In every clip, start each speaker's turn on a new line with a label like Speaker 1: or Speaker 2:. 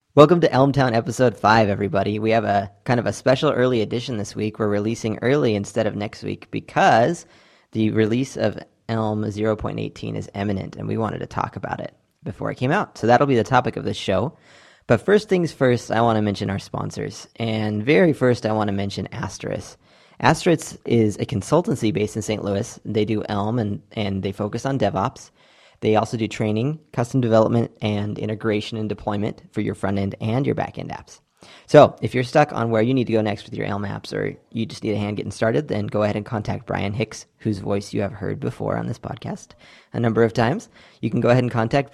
Speaker 1: Welcome to Elmtown episode 5, everybody. We have a kind of a special early edition this week. We're releasing early instead of next week because the release of Elm 0.18 is imminent, and we wanted to talk about it before it came out. So that'll be the topic of this show. But first things first, I want to mention our sponsors. And very first, I want to mention Asterisk. Asterisk is a consultancy based in St. Louis. They do Elm, and they focus on DevOps. They also do training, custom development, and integration and deployment for your front end and your back end apps. So if you're stuck on where you need to go next with your Elm apps, or you just need a hand getting started, then go ahead and contact Brian Hicks, whose voice you have heard before on this podcast a number of times. You can go ahead and contact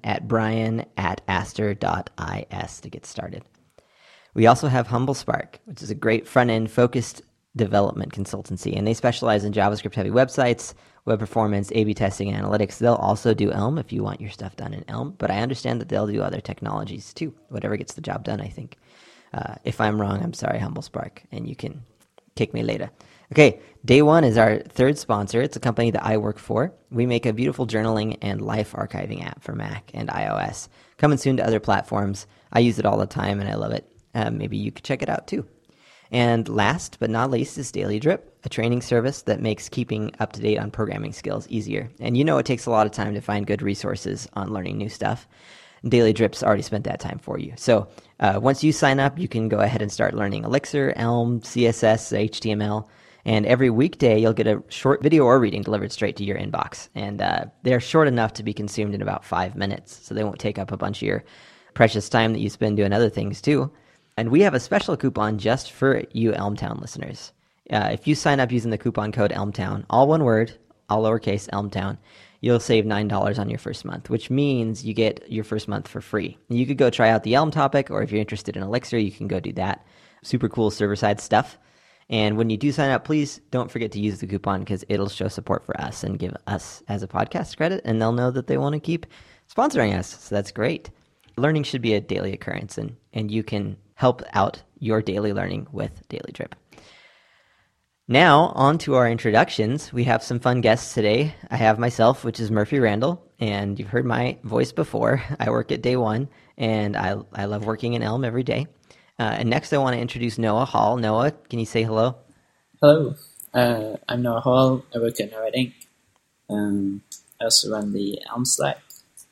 Speaker 1: brian@aster.is to get started. We also have Humble Spark, which is a great front end focused development consultancy, and they specialize in JavaScript heavy websites, web performance, A/B testing, and analytics. They'll also do Elm if you want your stuff done in Elm, but I understand that they'll do other technologies too. Whatever gets the job done, I think. If I'm wrong, I'm sorry, Humble Spark, and you can kick me later. Okay, Day One is our third sponsor. It's a company that I work for. We make a beautiful journaling and life archiving app for Mac and iOS. Coming soon to other platforms. I use it all the time, and I love it. Maybe you could check it out too. And last but not least is Daily Drip, a training service that makes keeping up to date on programming skills easier. And you know it takes a lot of time to find good resources on learning new stuff. Daily Drip's already spent that time for you. So once you sign up, you can go ahead and start learning Elixir, Elm, CSS, HTML. And every weekday, you'll get a short video or reading delivered straight to your inbox. And they're short enough to be consumed in about 5 minutes, so they won't take up a bunch of your precious time that you spend doing other things too. And we have a special coupon just for you Elmtown listeners. If you sign up using the coupon code Elmtown, all one word, all lowercase Elmtown, you'll save $9 on your first month, which means you get your first month for free. You could go try out the Elm topic, or if you're interested in Elixir, you can go do that. Super cool server-side stuff. And when you do sign up, please don't forget to use the coupon because it'll show support for us and give us as a podcast credit, and they'll know that they want to keep sponsoring us. So that's great. Learning should be a daily occurrence, and you can help out your daily learning with Daily Drip. Now, on to our introductions. We have some fun guests today. I have myself, which is Murphy Randall, and you've heard my voice before. I work at Day One, and I love working in Elm every day. And next, I want to introduce Noah Hall. Noah, can you say hello?
Speaker 2: Hello, I'm Noah Hall. I work at Node Inc. I also run the Elm Slack,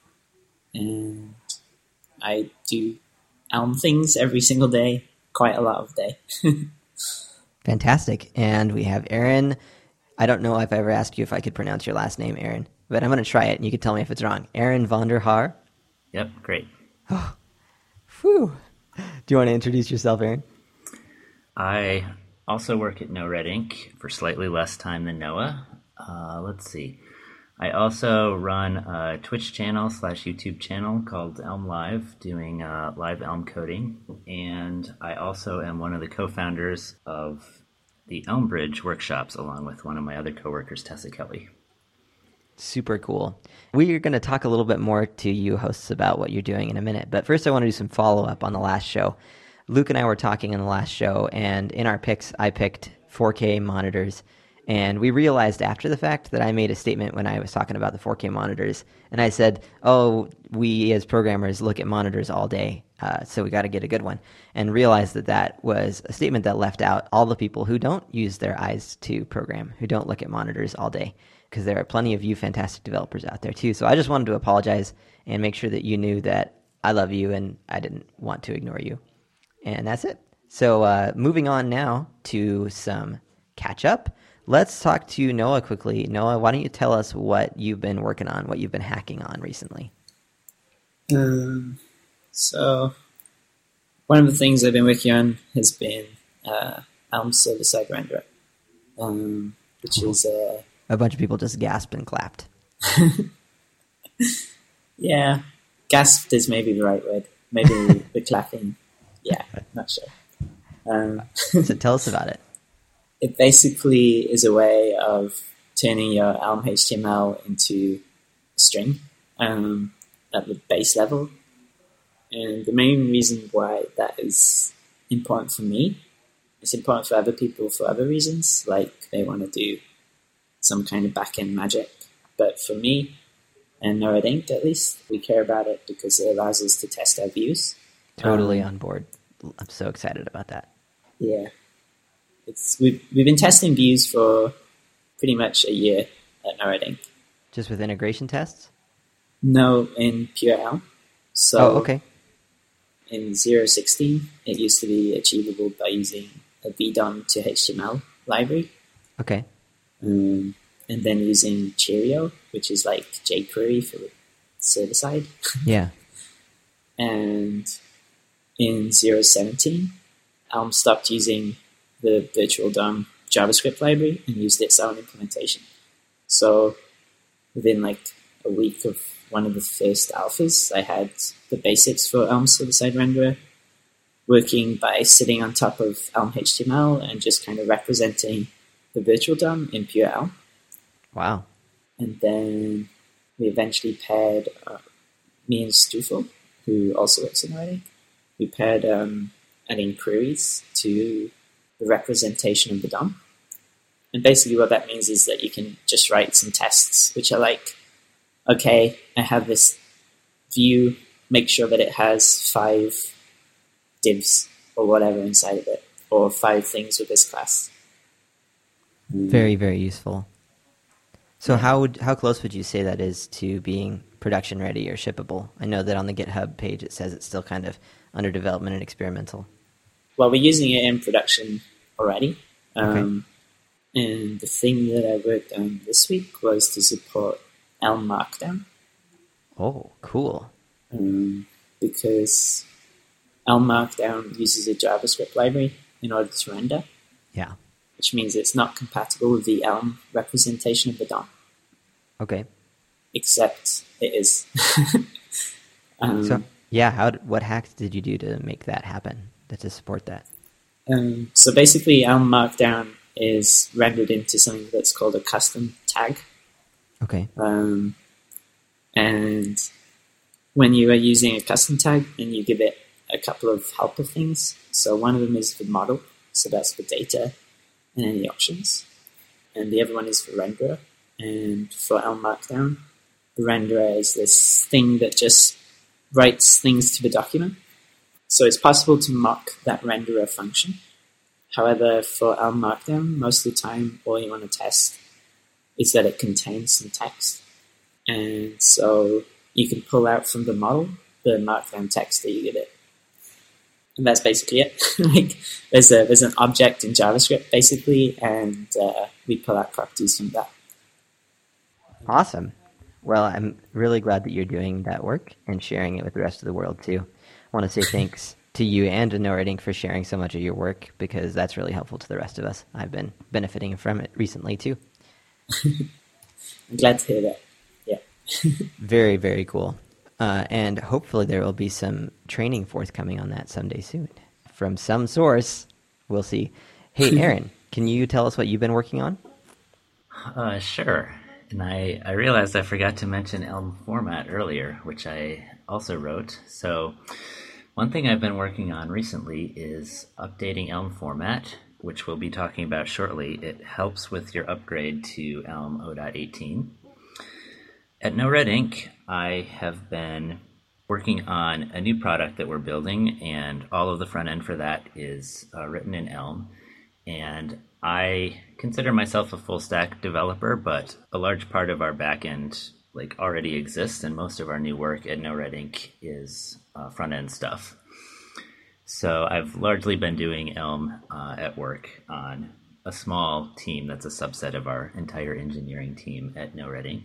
Speaker 2: and I do Elm things every single day, quite a lot of day.
Speaker 1: Fantastic. And we have Aaron. I don't know if I ever asked you if I could pronounce your last name, Aaron, but I'm going to try it, and you can tell me if it's wrong. Aaron von der Haar.
Speaker 3: Yep, great.
Speaker 1: Oh, whew. Do you want to introduce yourself, Aaron?
Speaker 3: I also work at NoRed Inc. for slightly less time than Noah. Let's see. I also run a Twitch channel / YouTube channel called Elm Live, doing live Elm coding. And I also am one of the co-founders of the Elm Bridge workshops, along with one of my other coworkers, Tessa Kelly.
Speaker 1: Super cool. We are going to talk a little bit more to you hosts about what you're doing in a minute. But first, I want to do some follow-up on the last show. Luke and I were talking in the last show, and in our picks, I picked 4K monitors. And we realized after the fact that I made a statement when I was talking about the 4K monitors. And I said, oh, we as programmers look at monitors all day, so we got to get a good one. And realized that that was a statement that left out all the people who don't use their eyes to program, who don't look at monitors all day. Because there are plenty of you fantastic developers out there too. So I just wanted to apologize and make sure that you knew that I love you and I didn't want to ignore you. And that's it. So moving on now to some catch-up. Let's talk to Noah quickly. Noah, why don't you tell us what you've been working on, what you've been hacking on recently?
Speaker 2: So one of the things I've been working on has been Elm server-side renderer, which is...
Speaker 1: A bunch of people just gasped and clapped.
Speaker 2: Yeah, gasped is maybe the right word. Maybe the clapping, yeah, not sure.
Speaker 1: So tell us about it.
Speaker 2: It basically is a way of turning your Elm HTML into a string at the base level. And the main reason why that is important for me, it's important for other people for other reasons, like they want to do some kind of back-end magic. But for me, and NoRed Inc. at least, we care about it because it allows us to test our views.
Speaker 1: Totally on board. I'm so excited about that.
Speaker 2: Yeah, we've been testing views for pretty much a year at NoRedInk.
Speaker 1: Just with integration tests?
Speaker 2: No, in pure Elm. So
Speaker 1: okay.
Speaker 2: In 0.16, it used to be achievable by using a VDOM to HTML library.
Speaker 1: Okay.
Speaker 2: And then using Cheerio, which is like jQuery for the server side.
Speaker 1: Yeah.
Speaker 2: And in 0.17, Elm stopped using the virtual DOM JavaScript library and used its own implementation. So within like a week of one of the first alphas, I had the basics for Elm server-side renderer working by sitting on top of Elm HTML and just kind of representing the virtual DOM in pure Elm.
Speaker 1: Wow.
Speaker 2: And then we eventually paired me and Stoffel, who also works in NoRedInk. We paired adding queries to the representation of the DOM. And basically what that means is that you can just write some tests, which are like, okay, I have this view, make sure that it has 5 divs or whatever inside of it, or 5 things with this class.
Speaker 1: Very, very useful. So how close would you say that is to being production ready or shippable? I know that on the GitHub page it says it's still kind of under development and experimental.
Speaker 2: Well, we're using it in production already.
Speaker 1: Okay.
Speaker 2: And the thing that I worked on this week was to support Elm Markdown.
Speaker 1: Oh, cool.
Speaker 2: Because Elm Markdown uses a JavaScript library in order to render.
Speaker 1: Yeah.
Speaker 2: Which means it's not compatible with the Elm representation of the DOM.
Speaker 1: Okay.
Speaker 2: Except it is.
Speaker 1: What hacks did you do to make that happen, to support that?
Speaker 2: So basically, Elm Markdown is rendered into something that's called a custom tag.
Speaker 1: Okay.
Speaker 2: And when you are using a custom tag, then you give it a couple of helper things. So one of them is for model, so that's for data and any options. And the other one is for renderer. And for Elm Markdown, the renderer is this thing that just writes things to the document. So it's possible to mock that renderer function. However, for Elm Markdown, most of the time, all you want to test is that it contains some text. And so you can pull out from the model the Markdown text that you give it. And that's basically it. Like there's an object in JavaScript, basically, and we pull out properties from that.
Speaker 1: Awesome. Well, I'm really glad that you're doing that work and sharing it with the rest of the world, too. I want to say thanks to you and to NoRedInk for sharing so much of your work, because that's really helpful to the rest of us. I've been benefiting from it recently, too.
Speaker 2: I'm glad to hear that. Yeah.
Speaker 1: Very, very cool. And hopefully there will be some training forthcoming on that someday soon. From some source, we'll see. Hey, Aaron, can you tell us what you've been working on?
Speaker 3: Sure. And I realized I forgot to mention Elm Format earlier, which I also wrote. So one thing I've been working on recently is updating Elm Format, which we'll be talking about shortly. It helps with your upgrade to Elm 0.18. At NoRedInk, I have been working on a new product that we're building, and all of the front end for that is written in Elm. And I consider myself a full stack developer, but a large part of our backend already exists, and most of our new work at NoRedInk is front end stuff. So I've largely been doing Elm at work on a small team that's a subset of our entire engineering team at NoRedInk.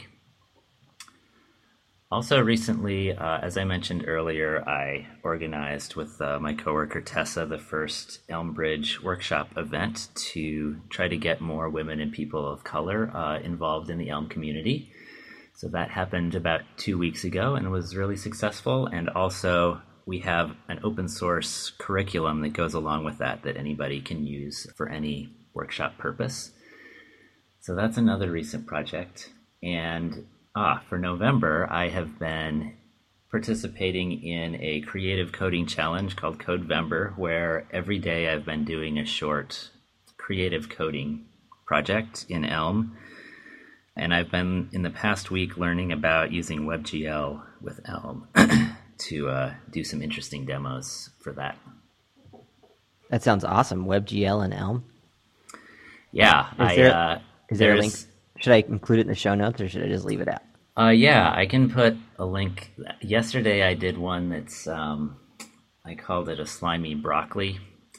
Speaker 3: Also recently, as I mentioned earlier, I organized with my coworker Tessa the first Elm Bridge workshop event to try to get more women and people of color involved in the Elm community. So that happened about 2 weeks ago and was really successful. And also we have an open source curriculum that goes along with that anybody can use for any workshop purpose. So that's another recent project. And for November, I have been participating in a creative coding challenge called Codevember, where every day I've been doing a short creative coding project in Elm. And I've been, in the past week, learning about using WebGL with Elm to do some interesting demos for that.
Speaker 1: That sounds awesome. WebGL and Elm.
Speaker 3: Yeah.
Speaker 1: Is there a link? Should I include it in the show notes, or should I just leave it out?
Speaker 3: Yeah, I can put a link. Yesterday I did one that's, I called it a slimy broccoli.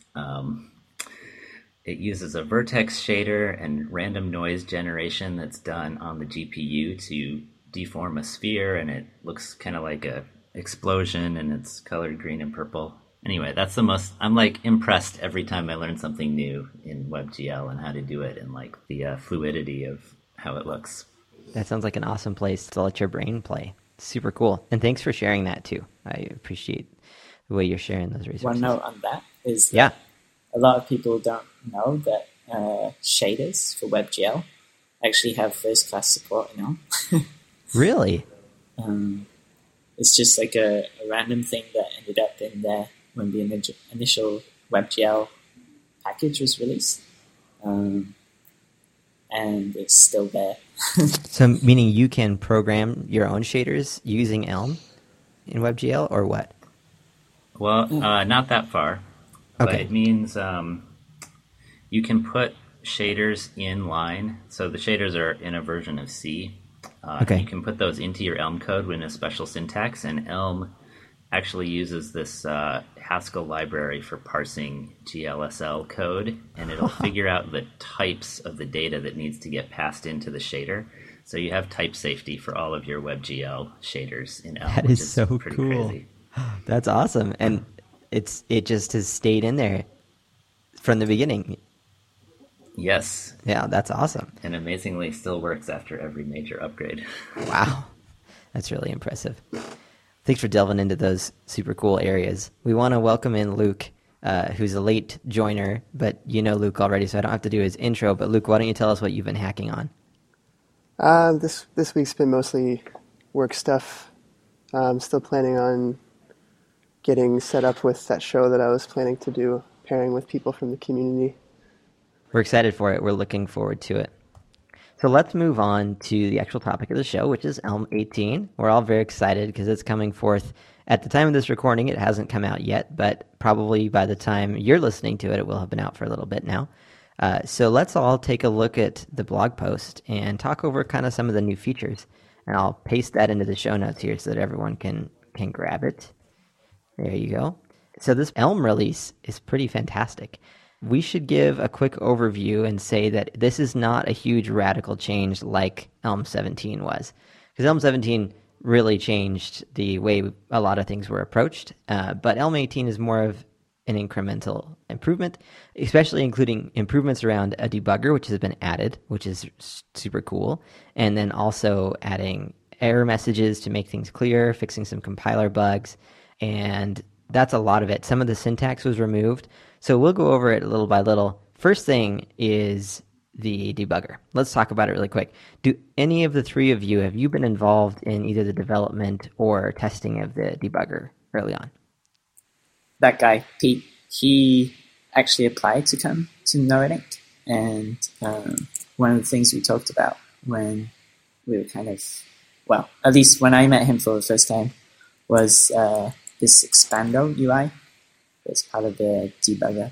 Speaker 3: It uses a vertex shader and random noise generation that's done on the GPU to deform a sphere, and it looks kind of like a explosion, and it's colored green and purple. Anyway, that's the most, I'm like impressed every time I learn something new in WebGL and how to do it, and like the fluidity of how it looks.
Speaker 1: That sounds like an awesome place to let your brain play. Super cool. And thanks for sharing that too. I appreciate the way you're sharing those resources.
Speaker 2: One note on that is that a lot of people don't know that shaders for WebGL actually have first-class support in Elm.
Speaker 1: Really?
Speaker 2: It's just like a random thing that ended up in there when the initial WebGL package was released. And it's still there.
Speaker 1: So meaning you can program your own shaders using Elm in WebGL, or what?
Speaker 3: Well, not that far. But it means you can put shaders in line. So the shaders are in a version of C. You can put those into your Elm code in a special syntax, and Elm actually uses this Haskell library for parsing GLSL code, and it'll figure out the types of the data that needs to get passed into the shader. So you have type safety for all of your WebGL shaders in Elm.
Speaker 1: That is so
Speaker 3: pretty
Speaker 1: cool.
Speaker 3: Crazy.
Speaker 1: That's awesome. And it just has stayed in there from the beginning.
Speaker 3: Yes.
Speaker 1: Yeah, that's awesome.
Speaker 3: And amazingly still works after every major upgrade.
Speaker 1: Wow. That's really impressive. Thanks for delving into those super cool areas. We want to welcome in Luke, who's a late joiner, but you know Luke already, so I don't have to do his intro. But Luke, why don't you tell us what you've been hacking on?
Speaker 4: This week's been mostly work stuff. I'm still planning on getting set up with that show that I was planning to do, pairing with people from the community.
Speaker 1: We're excited for it. We're looking forward to it. So let's move on to the actual topic of the show, which is Elm 18. We're all very excited because it's coming forth. At the time of this recording, it hasn't come out yet, but probably by the time you're listening to it, it will have been out for a little bit now. So let's all take a look at the blog post and talk over kind of some of the new features. And I'll paste that into the show notes here so that everyone can grab it. There you go. So this Elm release is pretty fantastic. We should give a quick overview and say that this is not a huge radical change like Elm 17 was. Because Elm 17 really changed the way a lot of things were approached. But Elm 18 is more of an incremental improvement, especially including improvements around a debugger, which has been added, which is super cool. And then also adding error messages to make things clearer, fixing some compiler bugs. And that's a lot of it. Some of the syntax was removed. So we'll go over it little by little. First thing is the debugger. Let's talk about it really quick. Do any of the three of you, have you been involved in either the development or testing of the debugger early on?
Speaker 2: That guy, Pete, he actually applied to come to NoRedInk. And one of the things we talked about when we were kind of, well, at least when I met him for the first time, was this Expando UI. It's part of the debugger.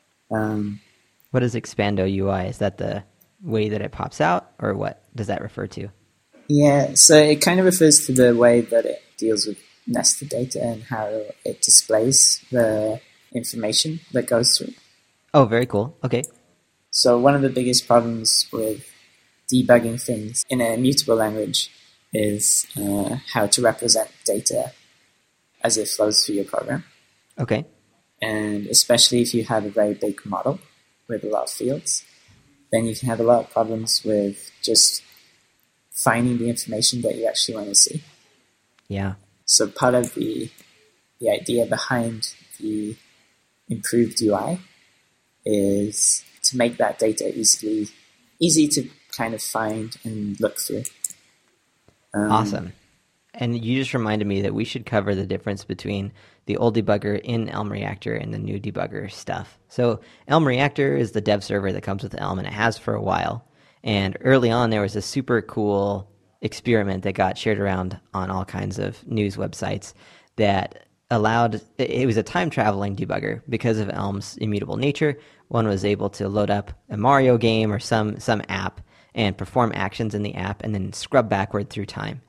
Speaker 1: What is Expando UI? Is that the way that it pops out, or what does that refer to?
Speaker 2: Yeah, so it kind of refers to the way that it deals with nested data and how it displays the information that goes through.
Speaker 1: Oh, very cool. Okay.
Speaker 2: So one of the biggest problems with debugging things in a mutable language is how to represent data as it flows through your program.
Speaker 1: Okay.
Speaker 2: And especially if you have a very big model with a lot of fields, then you can have a lot of problems with just finding the information that you actually want to see.
Speaker 1: Yeah.
Speaker 2: So part of the idea behind the improved UI is to make that data easy to kind of find and look through.
Speaker 1: Awesome. And you just reminded me that we should cover the difference between the old debugger in Elm Reactor and the new debugger stuff. So Elm Reactor is the dev server that comes with Elm, and it has for a while. And early on, there was a super cool experiment that got shared around on all kinds of news websites that allowed, it was a time traveling debugger because of Elm's immutable nature. One was able to load up a Mario game or some app and perform actions in the app and then scrub backward through time.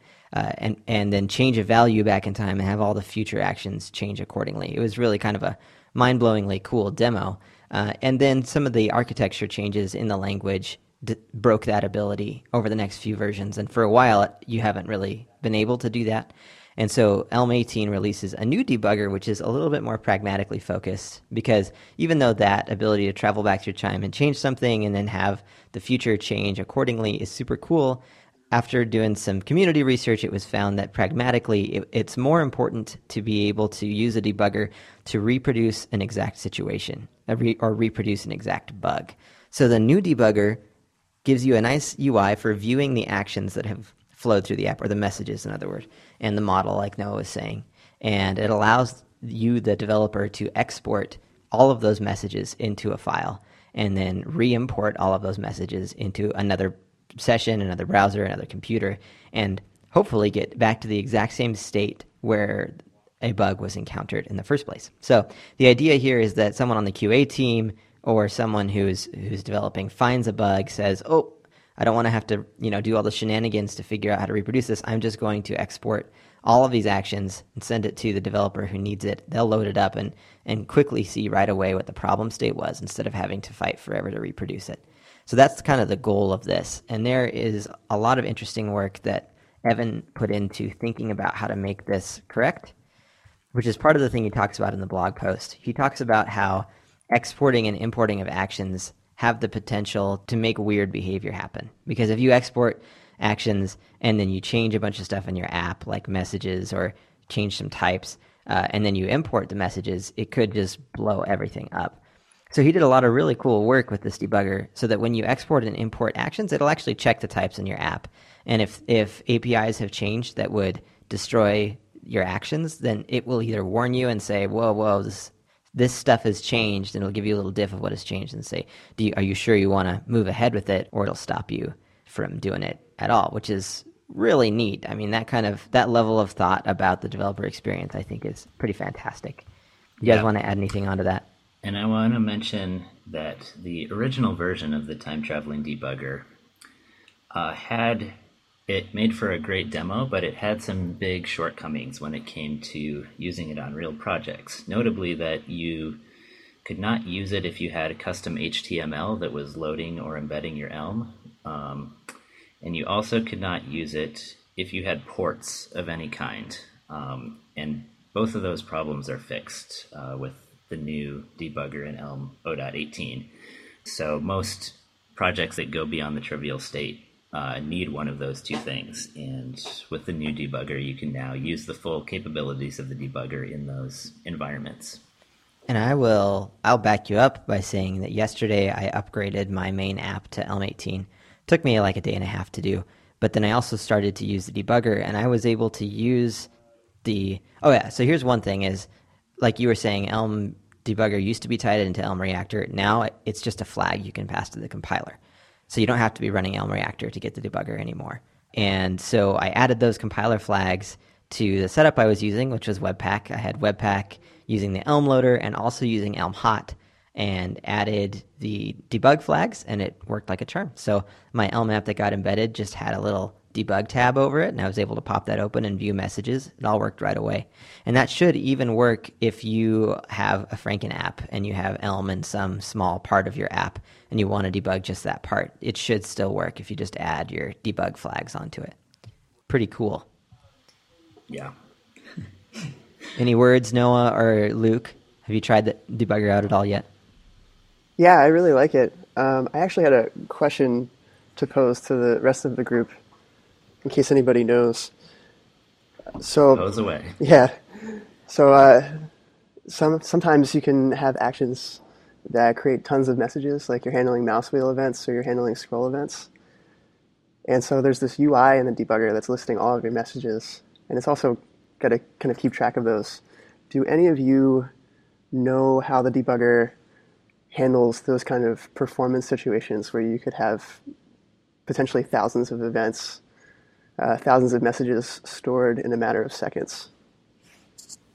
Speaker 1: And then change a value back in time and have all the future actions change accordingly. It was really kind of a mind-blowingly cool demo. And then some of the architecture changes in the language broke that ability over the next few versions. And for a while, you haven't really been able to do that. And so Elm 18 releases a new debugger, which is a little bit more pragmatically focused, because even though that ability to travel back through time and change something and then have the future change accordingly is super cool, after doing some community research, it was found that pragmatically, it's more important to be able to use a debugger to reproduce an exact situation or reproduce an exact bug. So the new debugger gives you a nice UI for viewing the actions that have flowed through the app, or the messages, in other words, and the model, like Noah was saying. And it allows you, the developer, to export all of those messages into a file and then re-import all of those messages into another session, another browser, another computer, and hopefully get back to the exact same state where a bug was encountered in the first place. So the idea here is that someone on the QA team or someone who's developing finds a bug, says, "Oh, I don't want to have to do all the shenanigans to figure out how to reproduce this. I'm just going to export all of these actions and send it to the developer who needs it. They'll load it up and quickly see right away what the problem state was instead of having to fight forever to reproduce it." So that's kind of the goal of this. And there is a lot of interesting work that Evan put into thinking about how to make this correct, which is part of the thing he talks about in the blog post. He talks about how exporting and importing of actions have the potential to make weird behavior happen. Because if you export actions and then you change a bunch of stuff in your app, like messages, or change some types, and then you import the messages, it could just blow everything up. So he did a lot of really cool work with this debugger so that when you export and import actions, it'll actually check the types in your app. And if APIs have changed that would destroy your actions, then it will either warn you and say, whoa, this stuff has changed, and it'll give you a little diff of what has changed and say, are you sure you want to move ahead with it? Or it'll stop you from doing it at all, which is really neat. I mean, that level of thought about the developer experience, I think, is pretty fantastic. You guys want to add anything onto that?
Speaker 3: And I want to mention that the original version of the time-traveling debugger had it made for a great demo, but it had some big shortcomings when it came to using it on real projects. Notably that you could not use it if you had a custom HTML that was loading or embedding your Elm. And you also could not use it if you had ports of any kind. And both of those problems are fixed with the new debugger in Elm 0.18. So most projects that go beyond the trivial state need one of those two things. And with the new debugger, you can now use the full capabilities of the debugger in those environments.
Speaker 1: And I'll back you up by saying that yesterday I upgraded my main app to Elm 18. It took me like a day and a half to do, but then I also started to use the debugger, and I was able to use so here's one thing is, like you were saying, Elm debugger used to be tied into Elm Reactor. Now it's just a flag you can pass to the compiler. So you don't have to be running Elm Reactor to get the debugger anymore. And so I added those compiler flags to the setup I was using, which was Webpack. I had Webpack using the Elm loader and also using Elm Hot, and added the debug flags, and it worked like a charm. So my Elm app that got embedded just had a little debug tab over it, and I was able to pop that open and view messages. It all worked right away. And that should even work if you have a Franken app and you have Elm in some small part of your app and you want to debug just that part. It should still work if you just add your debug flags onto it. Pretty cool.
Speaker 3: Yeah.
Speaker 1: Any words, Noah or Luke? Have you tried the debugger out at all yet?
Speaker 4: Yeah, I really like it. I actually had a question to pose to the rest of the group, in case anybody knows. So
Speaker 3: Pose away.
Speaker 4: Yeah. So sometimes you can have actions that create tons of messages, like you're handling mouse wheel events or you're handling scroll events. And so there's this UI in the debugger that's listing all of your messages, and it's also got to kind of keep track of those. Do any of you know how the debugger handles those kind of performance situations where you could have potentially thousands of events, thousands of messages stored in a matter of seconds?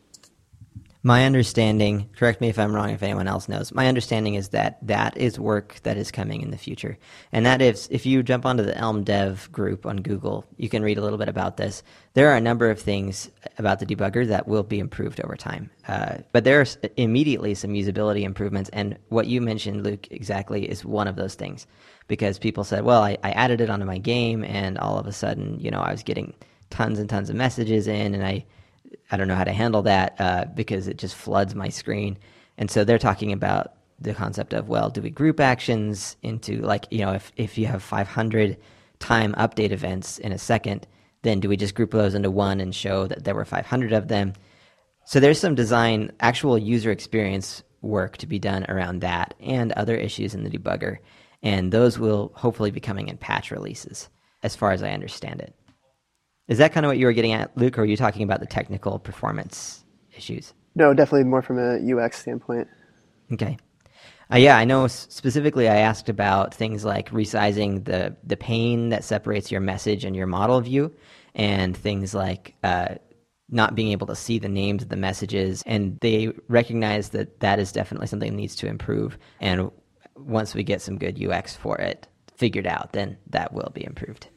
Speaker 1: My understanding, correct me if I'm wrong, if anyone else knows, my understanding is that that is work that is coming in the future. And that is, if you jump onto the Elm Dev group on Google, you can read a little bit about this. There are a number of things about the debugger that will be improved over time. But there are immediately some usability improvements. And what you mentioned, Luke, exactly is one of those things. Because people said, well, I added it onto my game, and all of a sudden, I was getting tons and tons of messages in, and I don't know how to handle that because it just floods my screen. And so they're talking about the concept of, well, do we group actions into, like, if you have 500 time update events in a second, then do we just group those into one and show that there were 500 of them? So there's some design, actual user experience work to be done around that and other issues in the debugger. And those will hopefully be coming in patch releases, as far as I understand it. Is that kind of what you were getting at, Luke, or are you talking about the technical performance issues?
Speaker 4: No, definitely more from a UX standpoint.
Speaker 1: Okay. Yeah, I know specifically I asked about things like resizing the pane that separates your message and your model view, and things like not being able to see the names of the messages. And they recognize that that is definitely something that needs to improve. And once we get some good UX for it figured out, then that will be improved.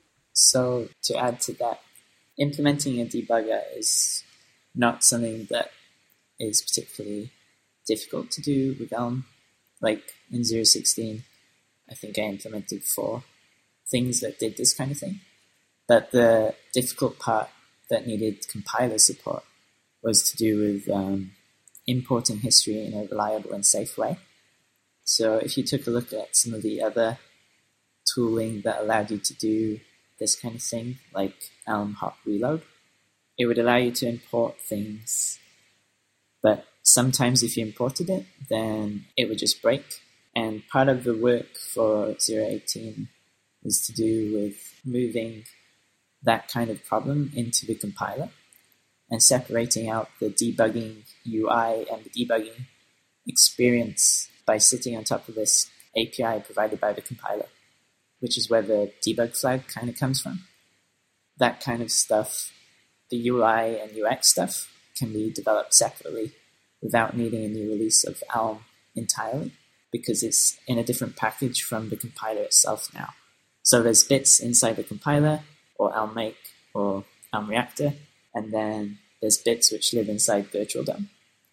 Speaker 2: So to add to that, implementing a debugger is not something that is particularly difficult to do with Elm. Like in 0.16, I think I implemented 4 things that did this kind of thing. But the difficult part that needed compiler support was to do with importing history in a reliable and safe way. So if you took a look at some of the other tooling that allowed you to do this kind of thing, like Elm Hot Reload, it would allow you to import things, but sometimes if you imported it, then it would just break. And part of the work for 0.18 is to do with moving that kind of problem into the compiler and separating out the debugging UI and the debugging experience by sitting on top of this API provided by the compiler, which is where the debug flag kind of comes from. That kind of stuff, the UI and UX stuff, can be developed separately without needing a new release of Elm entirely, because it's in a different package from the compiler itself now. So there's bits inside the compiler, or Elm Make, or Elm Reactor, and then there's bits which live inside Virtual DOM.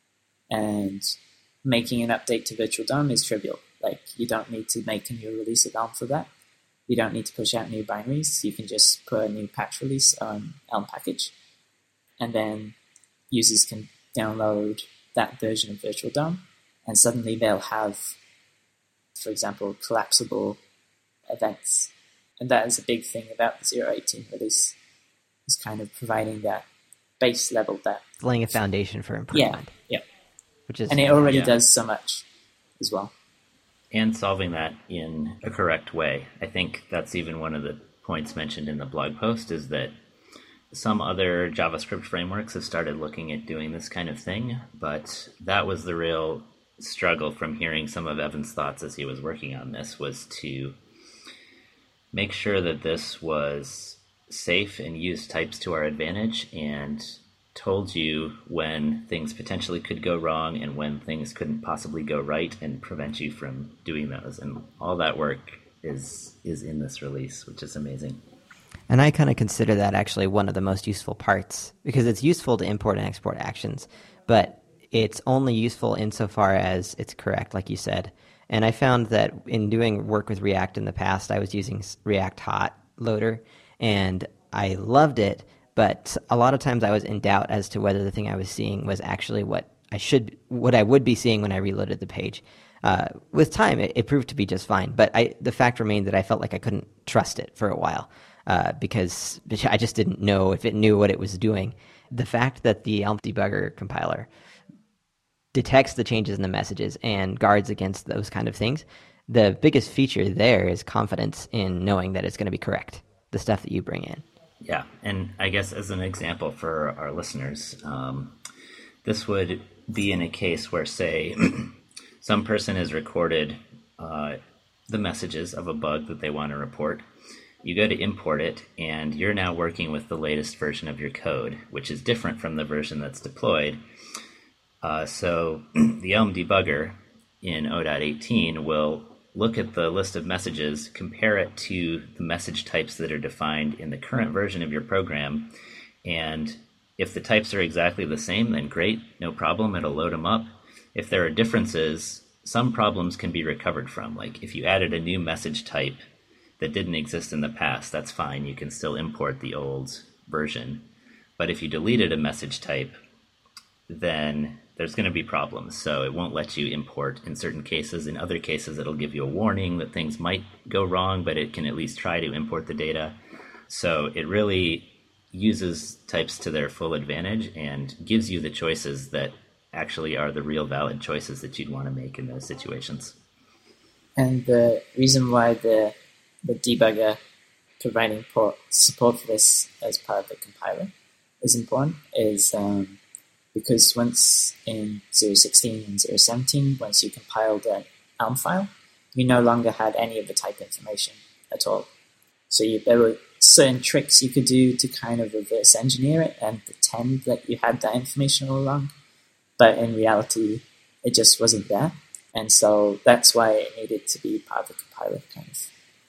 Speaker 2: And making an update to Virtual DOM is trivial. Like, you don't need to make a new release of Elm for that. You don't need to push out new binaries. You can just put a new patch release on Elm package, and then users can download that version of Virtual DOM, and suddenly they'll have, for example, collapsible events. And that is a big thing about the 0.18 release, is kind of providing that base level depth.
Speaker 1: Laying a foundation for improvement.
Speaker 2: Yeah.
Speaker 1: Which is,
Speaker 2: and it already does so much as well.
Speaker 3: And solving that in a correct way. I think that's even one of the points mentioned in the blog post, is that some other JavaScript frameworks have started looking at doing this kind of thing, but that was the real struggle from hearing some of Evan's thoughts as he was working on this, was to make sure that this was safe and used types to our advantage and told you when things potentially could go wrong and when things couldn't possibly go right, and prevent you from doing those. And all that work is in this release, which is amazing.
Speaker 1: And I kind of consider that actually one of the most useful parts, because it's useful to import and export actions, but it's only useful insofar as it's correct, like you said. And I found that in doing work with React in the past, I was using React Hot Loader, and I loved it, but a lot of times I was in doubt as to whether the thing I was seeing was actually what I would be seeing when I reloaded the page. With time, it proved to be just fine, but the fact remained that I felt like I couldn't trust it for a while. Because I just didn't know if it knew what it was doing. The fact that the Elm debugger compiler detects the changes in the messages and guards against those kind of things, the biggest feature there is confidence in knowing that it's going to be correct, the stuff that you bring in.
Speaker 3: Yeah, and I guess as an example for our listeners, this would be in a case where, say, some person has recorded the messages of a bug that they want to report. You go to import it, and you're now working with the latest version of your code, which is different from the version that's deployed. So the Elm debugger in 0.18 will look at the list of messages, compare it to the message types that are defined in the current version of your program, and if the types are exactly the same, then great, no problem, it'll load them up. If there are differences, some problems can be recovered from. Like if you added a new message type that didn't exist in the past, that's fine, you can still import the old version. But if you deleted a message type, then there's going to be problems. So it won't let you import in certain cases. In other cases, it'll give you a warning that things might go wrong, but it can at least try to import the data. So it really uses types to their full advantage and gives you the choices that actually are the real valid choices that you'd want to make in those situations.
Speaker 2: And the reason why the debugger providing support for this as part of the compiler is important is because once in 0.16 and 0.17, once you compiled an Elm file, you no longer had any of the type information at all. So there were certain tricks you could do to kind of reverse engineer it and pretend that you had that information all along. But in reality, it just wasn't there. And so that's why it needed to be part of the compiler, kind of.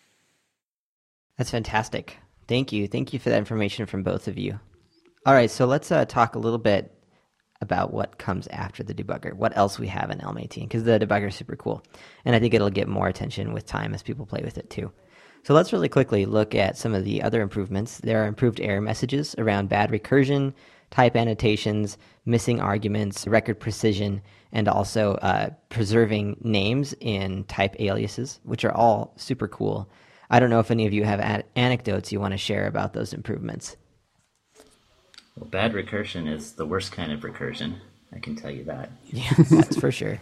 Speaker 1: That's fantastic. Thank you. Thank you for that information from both of you. All right, so let's talk a little bit about what comes after the debugger, what else we have in Elm 18, because the debugger is super cool. And I think it'll get more attention with time as people play with it too. So let's really quickly look at some of the other improvements. There are improved error messages around bad recursion, type annotations, missing arguments, record precision, and also preserving names in type aliases, which are all super cool. I don't know if any of you have anecdotes you want to share about those improvements.
Speaker 3: Well, bad recursion is the worst kind of recursion. I can tell you that.
Speaker 1: Yeah, that's for sure.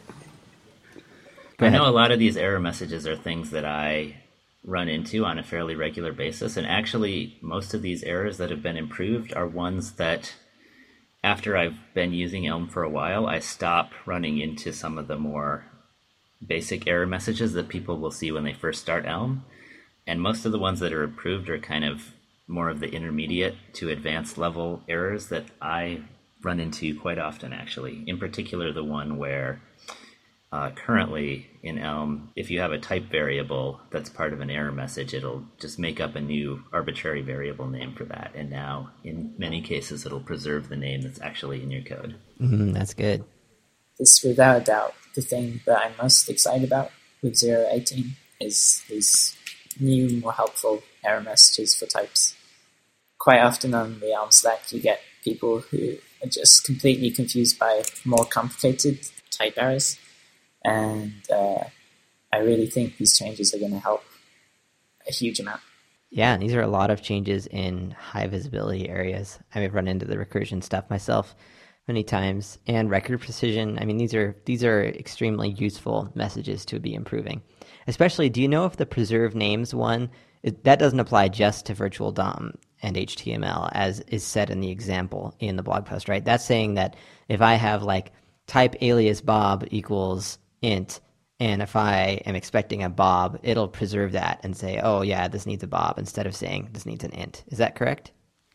Speaker 3: I know a lot of these error messages are things that I run into on a fairly regular basis, and actually most of these errors that have been improved are ones that after I've been using Elm for a while, I stop running into some of the more basic error messages that people will see when they first start Elm. And most of the ones that are improved are kind of more of the intermediate to advanced level errors that I run into quite often, actually. In particular, the one where currently in Elm, if you have a type variable that's part of an error message, it'll just make up a new arbitrary variable name for that. And now, in many cases, it'll preserve the name that's actually in your code.
Speaker 1: That's good.
Speaker 2: This, without a doubt, the thing that I'm most excited about with 0.18 is these new, more helpful error messages for types. Quite often on the Elm Slack, you get people who are just completely confused by more complicated type errors. And I really think these changes are going to help a huge amount.
Speaker 1: Yeah, and these are a lot of changes in high visibility areas. I've run into the recursion stuff myself many times, and record precision. I mean, these are extremely useful messages to be improving. Especially, do you know if the preserve names one, that doesn't apply just to virtual DOM and HTML as is said in the example in the blog post, right? That's saying that if I have like type alias Bob equals int, and if I am expecting a Bob, it'll preserve that and say, oh yeah, this needs a Bob, instead of saying this needs an int. Is that correct?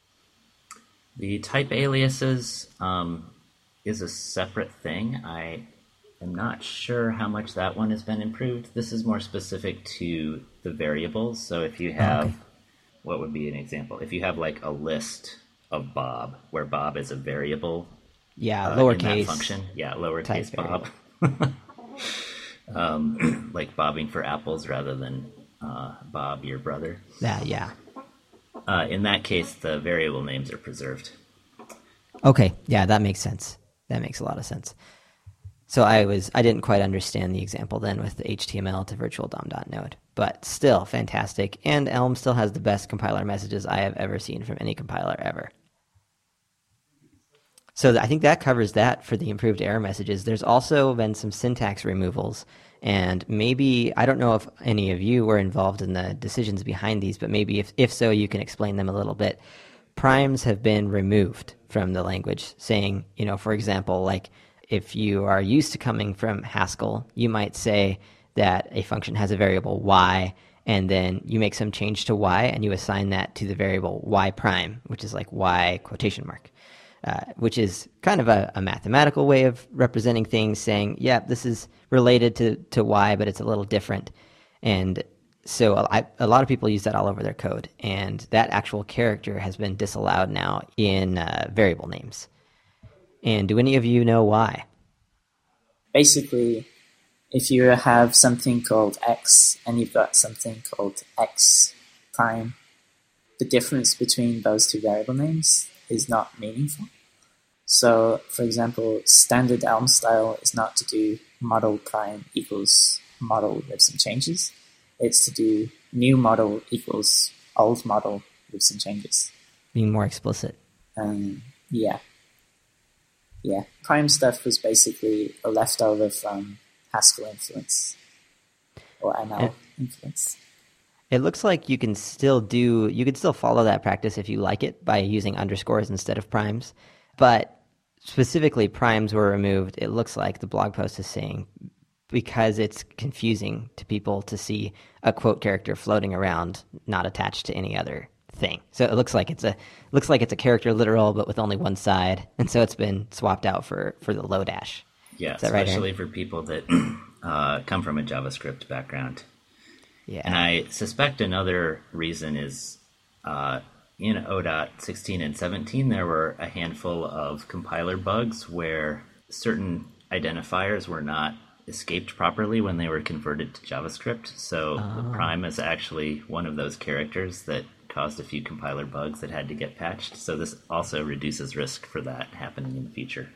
Speaker 3: The type aliases is a separate thing. I am not sure how much that one has been improved. This is more specific to the variables. So if you have, what would be an example? If you have like a list of Bob, where Bob is a variable,
Speaker 1: lowercase
Speaker 3: in that function, lowercase Bob. Like bobbing for apples rather than Bob, your brother.
Speaker 1: Yeah.
Speaker 3: In that case, the variable names are preserved.
Speaker 1: Okay, yeah, that makes sense. That makes a lot of sense. So I didn't quite understand the example then with the HTML to virtual DOM.node, but still fantastic. And Elm still has the best compiler messages I have ever seen from any compiler ever. So I think that covers that for the improved error messages. There's also been some syntax removals, and maybe, I don't know if any of you were involved in the decisions behind these, but maybe if so, you can explain them a little bit. Primes have been removed from the language, saying, for example, like if you are used to coming from Haskell, you might say that a function has a variable y, and then you make some change to y, and you assign that to the variable y prime, which is like y quotation mark. which is kind of a mathematical way of representing things, saying, yeah, this is related to Y, but it's a little different. And so a lot of people use that all over their code, and that actual character has been disallowed now in variable names. And do any of you know why?
Speaker 2: Basically, if you have something called X and you've got something called X prime, the difference between those two variable names is not meaningful. So, for example, standard Elm style is not to do model prime equals model with some changes. It's to do new model equals old model with some changes.
Speaker 1: Being more explicit.
Speaker 2: Yeah. Prime stuff was basically a leftover from Haskell influence or ML influence.
Speaker 1: It looks like you can still follow that practice if you like it by using underscores instead of primes. But specifically, primes were removed, it looks like the blog post is saying, because it's confusing to people to see a quote character floating around, not attached to any other thing. So it looks like it's a character literal, but with only one side, and so it's been swapped out for the Lodash.
Speaker 3: Yeah,
Speaker 1: right,
Speaker 3: especially for people that come from a JavaScript background.
Speaker 1: Yeah,
Speaker 3: and I suspect another reason is in ODOT 16 and 17, there were a handful of compiler bugs where certain identifiers were not escaped properly when they were converted to JavaScript. So the prime is actually one of those characters that caused a few compiler bugs that had to get patched. So this also reduces risk for that happening in the future.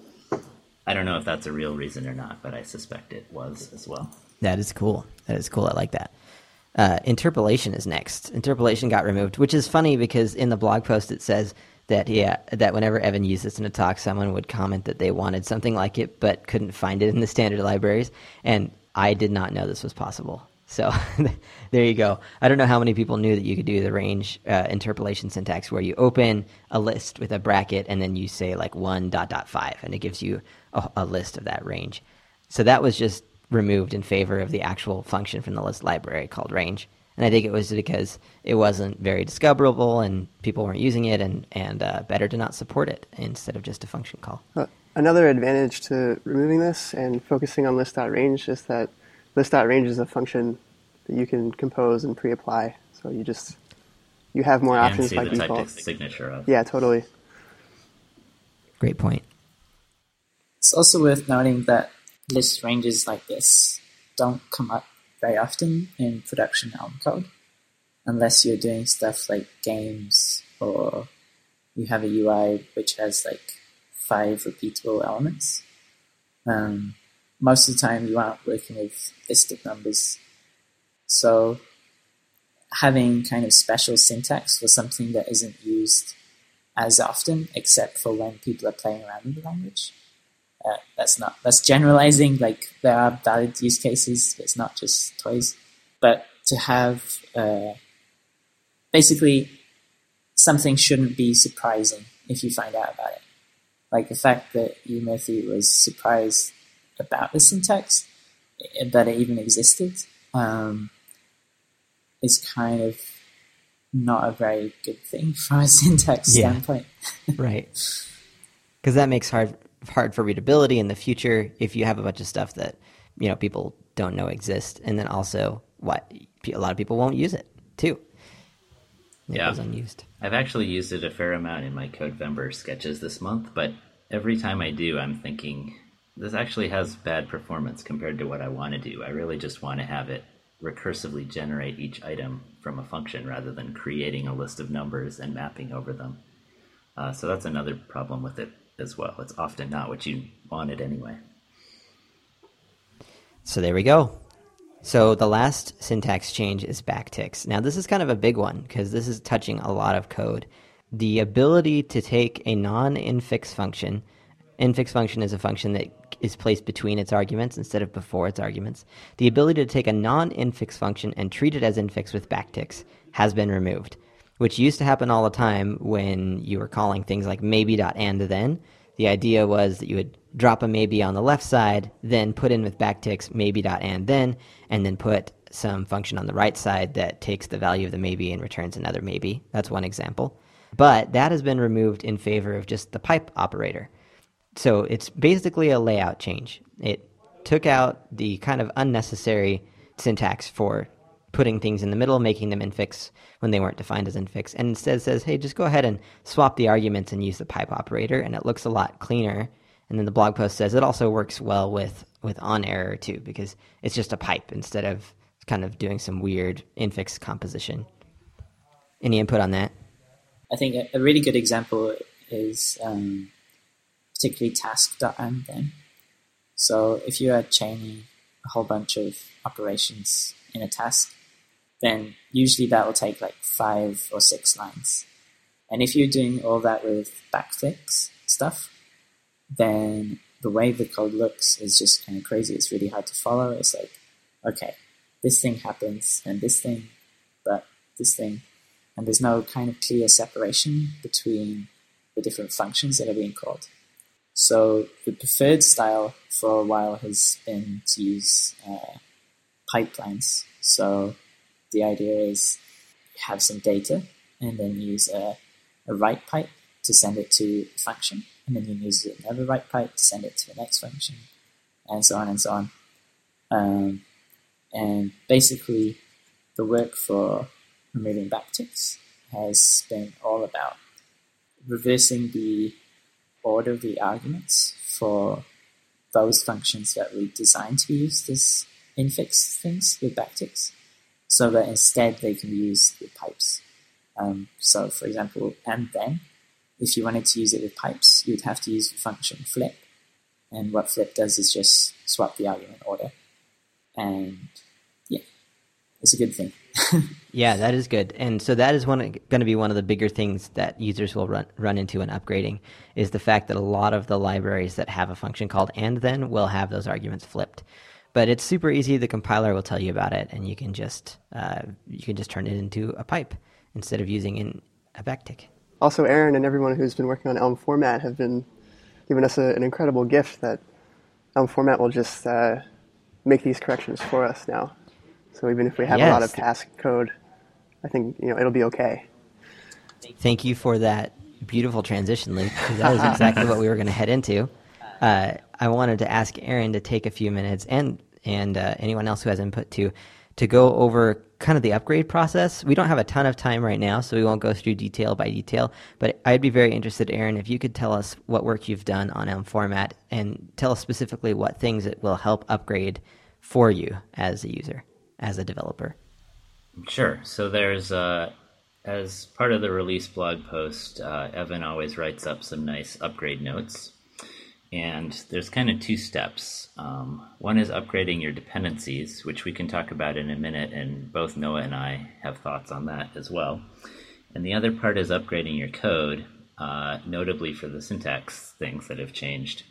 Speaker 3: I don't know if that's a real reason or not, but I suspect it was as well.
Speaker 1: That is cool. I like that. Interpolation is next. Interpolation got removed, which is funny because in the blog post it says that whenever Evan used this in a talk, someone would comment that they wanted something like it but couldn't find it in the standard libraries, and I did not know this was possible. So there you go. I don't know how many people knew that you could do the range interpolation syntax where you open a list with a bracket and then you say like 1.5, and it gives you a list of that range. So that was just removed in favor of the actual function from the list library called range. And I think it was because it wasn't very discoverable and people weren't using it, and better to not support it instead of just a function call.
Speaker 4: Another advantage to removing this and focusing on list.range is that list.range is a function that you can compose and pre-apply. So you have more options by default.
Speaker 3: And see the type signature of.
Speaker 4: Yeah, totally.
Speaker 1: Great point.
Speaker 2: It's also worth noting that list ranges like this don't come up very often in production Elm code, unless you're doing stuff like games or you have a UI which has like 5 repeatable elements. Most of the time you aren't working with listed numbers. So having kind of special syntax for something that isn't used as often, except for when people are playing around in the language. That's generalizing, like there are valid use cases, it's not just toys. But to have, basically, something shouldn't be surprising if you find out about it. Like the fact that you, Murphy, was surprised about the syntax, that it even existed, is kind of not a very good thing from a syntax standpoint.
Speaker 1: Right. Because that makes hard for readability in the future if you have a bunch of stuff that people don't know exist, and then also a lot of people won't use it too. It goes unused.
Speaker 3: I've actually used it a fair amount in my CodeVember sketches this month, but every time I do, I'm thinking this actually has bad performance compared to what I want to do. I really just want to have it recursively generate each item from a function rather than creating a list of numbers and mapping over them. So that's another problem with it as well. It's often not what you wanted anyway.
Speaker 1: So there we go. So the last syntax change is backticks. Now this is kind of a big one because this is touching a lot of code. The ability to take a non-infix function. Infix function is a function that is placed between its arguments instead of before its arguments. The ability to take a non-infix function and treat it as infix with backticks has been removed, which used to happen all the time when you were calling things like maybe.andThen. The idea was that you would drop a maybe on the left side, then put in with backticks maybe.andThen, and then put some function on the right side that takes the value of the maybe and returns another maybe. That's one example. But that has been removed in favor of just the pipe operator. So it's basically a layout change. It took out the kind of unnecessary syntax for putting things in the middle, making them infix when they weren't defined as infix, and instead says, hey, just go ahead and swap the arguments and use the pipe operator, and it looks a lot cleaner. And then the blog post says it also works well with on error too, because it's just a pipe instead of kind of doing some weird infix composition. Any input on that?
Speaker 2: I think a really good example is particularly task.then. So if you are chaining a whole bunch of operations in a task, then usually that will take like 5 or 6 lines. And if you're doing all that with backticks stuff, then the way the code looks is just kind of crazy. It's really hard to follow. It's like, okay, this thing happens and this thing, but this thing. And there's no kind of clear separation between the different functions that are being called. So the preferred style for a while has been to use pipelines. So the idea is have some data and then use a write pipe to send it to a function, and then you use another write pipe to send it to the next function, and so on and so on. And basically, the work for removing backticks has been all about reversing the order of the arguments for those functions that we designed to use as infix things with backticks, so that instead they can use the pipes. So, for example, and then, if you wanted to use it with pipes, you'd have to use the function flip. And what flip does is just swap the argument order. And yeah, it's a good thing.
Speaker 1: Yeah, that is good. And so that is going to be one of the bigger things that users will run into in upgrading, is the fact that a lot of the libraries that have a function called and then will have those arguments flipped. But it's super easy. The compiler will tell you about it, and you can just turn it into a pipe instead of using a backtick.
Speaker 4: Also, Aaron and everyone who's been working on Elm Format have been giving us an incredible gift that Elm Format will just make these corrections for us now. So even if we have a lot of task code, I think it'll be okay.
Speaker 1: Thank you for that beautiful transition, Luke, because that is exactly what we were going to head into. I wanted to ask Aaron to take a few minutes, and anyone else who has input to go over kind of the upgrade process. We don't have a ton of time right now, so we won't go through detail by detail, but I'd be very interested, Aaron, if you could tell us what work you've done on Elm Format and tell us specifically what things it will help upgrade for you as a user, as a developer.
Speaker 3: Sure. So there's, as part of the release blog post, Evan always writes up some nice upgrade notes. And there's kind of 2 steps. One is upgrading your dependencies, which we can talk about in a minute, and both Noah and I have thoughts on that as well. And the other part is upgrading your code, notably for the syntax things that have changed.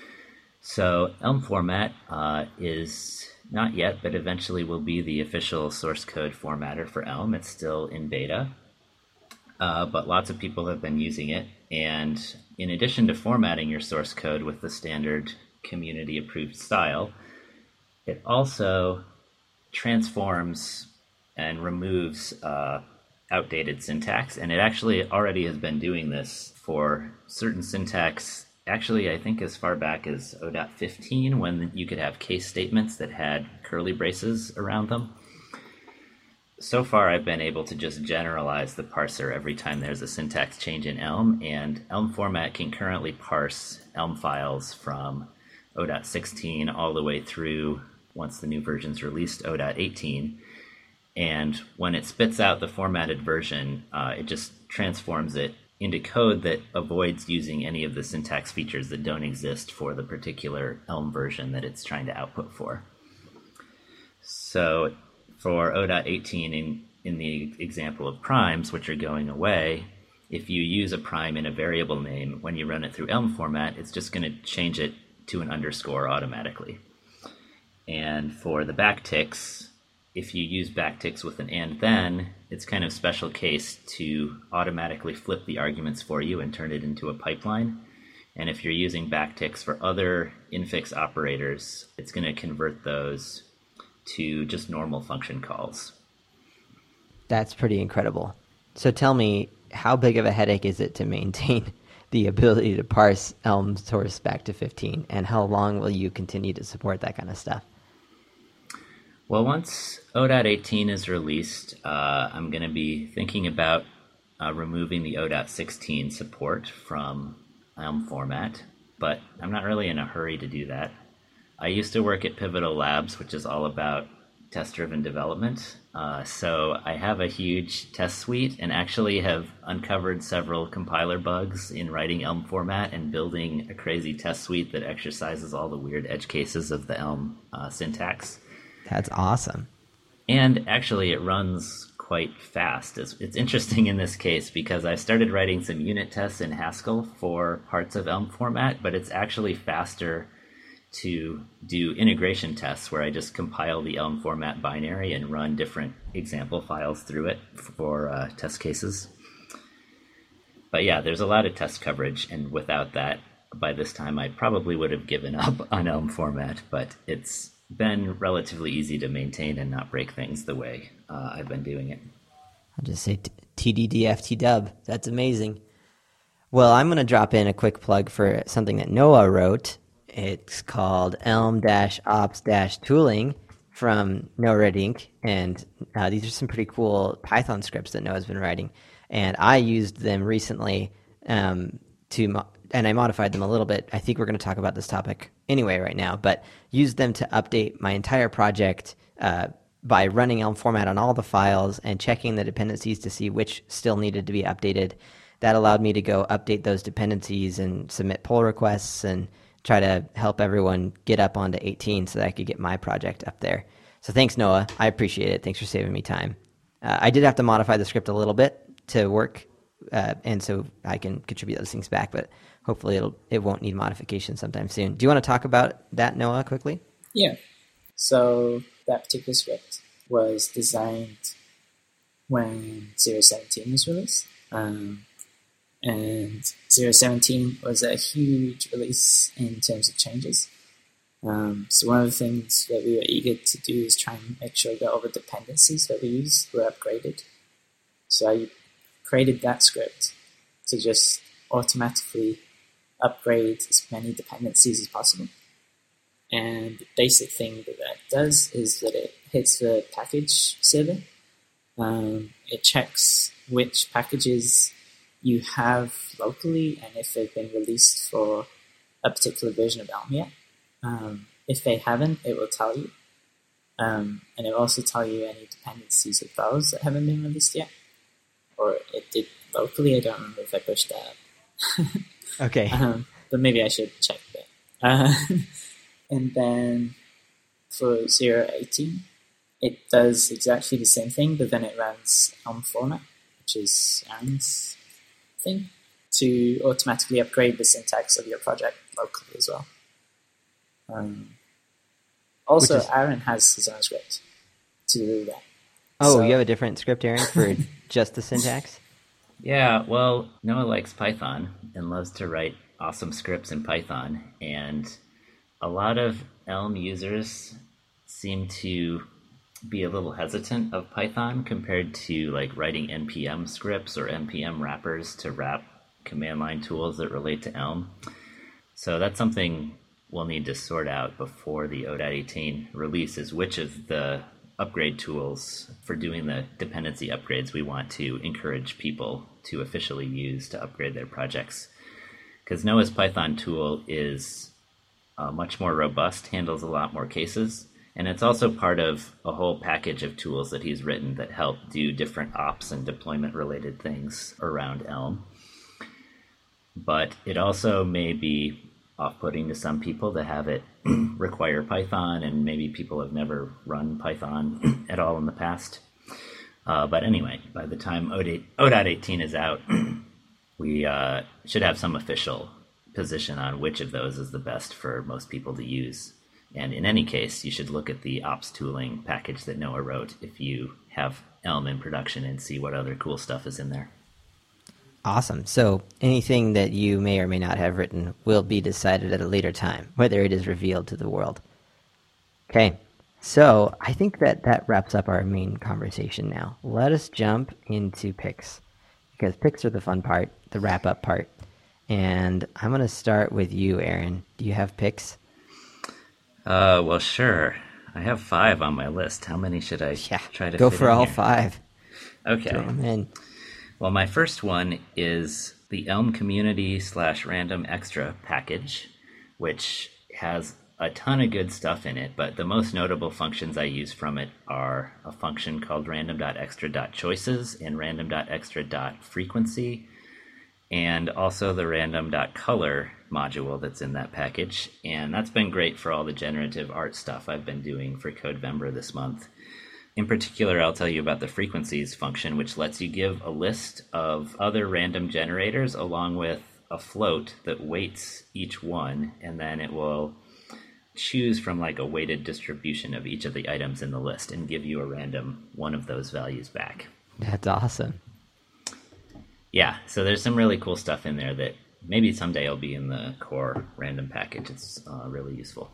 Speaker 3: So Elm Format is not yet, but eventually will be the official source code formatter for Elm. It's still in beta, but lots of people have been using it. And in addition to formatting your source code with the standard community-approved style, it also transforms and removes outdated syntax. And it actually already has been doing this for certain syntax, actually I think as far back as 0.15, when you could have case statements that had curly braces around them. So far, I've been able to just generalize the parser every time there's a syntax change in Elm, and Elm Format can currently parse Elm files from 0.16 all the way through, once the new version's released, 0.18. And when it spits out the formatted version, it just transforms it into code that avoids using any of the syntax features that don't exist for the particular Elm version that it's trying to output for. So for 0.18 in the example of primes, which are going away, if you use a prime in a variable name, when you run it through Elm Format, it's just going to change it to an underscore automatically. And for the backticks, if you use backticks with an and then, it's kind of special case to automatically flip the arguments for you and turn it into a pipeline. And if you're using backticks for other infix operators, it's going to convert those to just normal function calls.
Speaker 1: That's pretty incredible. So tell me, how big of a headache is it to maintain the ability to parse Elm source back to 15, and how long will you continue to support that kind of stuff?
Speaker 3: Well, once O.18 is released, I'm going to be thinking about removing the O.16 support from Elm format, but I'm not really in a hurry to do that. I used to work at Pivotal Labs, which is all about test-driven development. So I have a huge test suite and actually have uncovered several compiler bugs in writing Elm format and building a crazy test suite that exercises all the weird edge cases of the Elm syntax.
Speaker 1: That's awesome.
Speaker 3: And actually it runs quite fast. It's interesting in this case because I started writing some unit tests in Haskell for parts of Elm format, but it's actually faster to do integration tests where I just compile the Elm format binary and run different example files through it for test cases. But yeah, there's a lot of test coverage, and without that, by this time I probably would have given up on Elm format, but it's been relatively easy to maintain and not break things the way I've been doing it.
Speaker 1: I'll just say TDDFT-dub. That's amazing. Well, I'm going to drop in a quick plug for something that Noah wrote. It's called Elm-Ops-Tooling from NoRed Inc. And these are some pretty cool Python scripts that Noah's been writing. And I used them recently and I modified them a little bit. I think we're going to talk about this topic anyway right now, but used them to update my entire project by running Elm format on all the files and checking the dependencies to see which still needed to be updated. That allowed me to go update those dependencies and submit pull requests and try to help everyone get up onto 18 so that I could get my project up there. So thanks, Noah. I appreciate it. Thanks for saving me time. I did have to modify the script a little bit to work, and so I can contribute those things back, but hopefully it won't need modification sometime soon. Do you want to talk about that, Noah, quickly?
Speaker 2: Yeah. So that particular script was designed when 0.17 was released. And 0.17 was a huge release in terms of changes. So one of the things that we were eager to do is try and make sure that all the dependencies that we use were upgraded. So I created that script to just automatically upgrade as many dependencies as possible. And the basic thing that does is that it hits the package server. It checks which packages you have locally and if they've been released for a particular version of Elm yet. If they haven't, it will tell you. And it will also tell you any dependencies of those that haven't been released yet. Or it did locally. I don't remember if I pushed that up.
Speaker 1: Okay.
Speaker 2: But maybe I should check that. And then for 0.18, it does exactly the same thing, but then it runs Elm format, which is Aaron's thing, to automatically upgrade the syntax of your project locally as well. Also, Aaron has his own script to do that.
Speaker 1: Oh, so, you have a different script, Aaron, for just the syntax?
Speaker 3: Yeah, well, Noah likes Python and loves to write awesome scripts in Python, and a lot of Elm users seem to be a little hesitant of Python compared to like writing NPM scripts or NPM wrappers to wrap command line tools that relate to Elm. So that's something we'll need to sort out before the O.18 release, is which of the upgrade tools for doing the dependency upgrades we want to encourage people to officially use to upgrade their projects. Because Noah's Python tool is much more robust, handles a lot more cases, and it's also part of a whole package of tools that he's written that help do different ops and deployment related things around Elm. But it also may be off-putting to some people to have it require Python, and maybe people have never run Python at all in the past. But anyway, by the time O.18 is out, we should have some official position on which of those is the best for most people to use. And in any case, you should look at the ops tooling package that Noah wrote if you have Elm in production and see what other cool stuff is in there.
Speaker 1: Awesome. So anything that you may or may not have written will be decided at a later time, whether it is revealed to the world. Okay. So I think that wraps up our main conversation now. Let us jump into picks, because picks are the fun part, the wrap-up part. And I'm going to start with you, Aaron. Do you have picks?
Speaker 3: Well, sure. I have 5 on my list. How many should I try to
Speaker 1: go
Speaker 3: fit
Speaker 1: for
Speaker 3: in
Speaker 1: all
Speaker 3: here?
Speaker 1: 5.
Speaker 3: Okay.
Speaker 1: Throw 'em in.
Speaker 3: Well, my first one is the Elm Community / Random Extra package, which has a ton of good stuff in it, but the most notable functions I use from it are a function called random.extra.choices and random.extra.frequency, and also the random.color module that's in that package. And that's been great for all the generative art stuff I've been doing for Codevember this month. In particular, I'll tell you about the frequencies function, which lets you give a list of other random generators along with a float that weights each one, and then it will choose from like a weighted distribution of each of the items in the list and give you a random one of those values back.
Speaker 1: That's awesome.
Speaker 3: Yeah, so there's some really cool stuff in there that maybe someday will be in the core random package. It's really useful.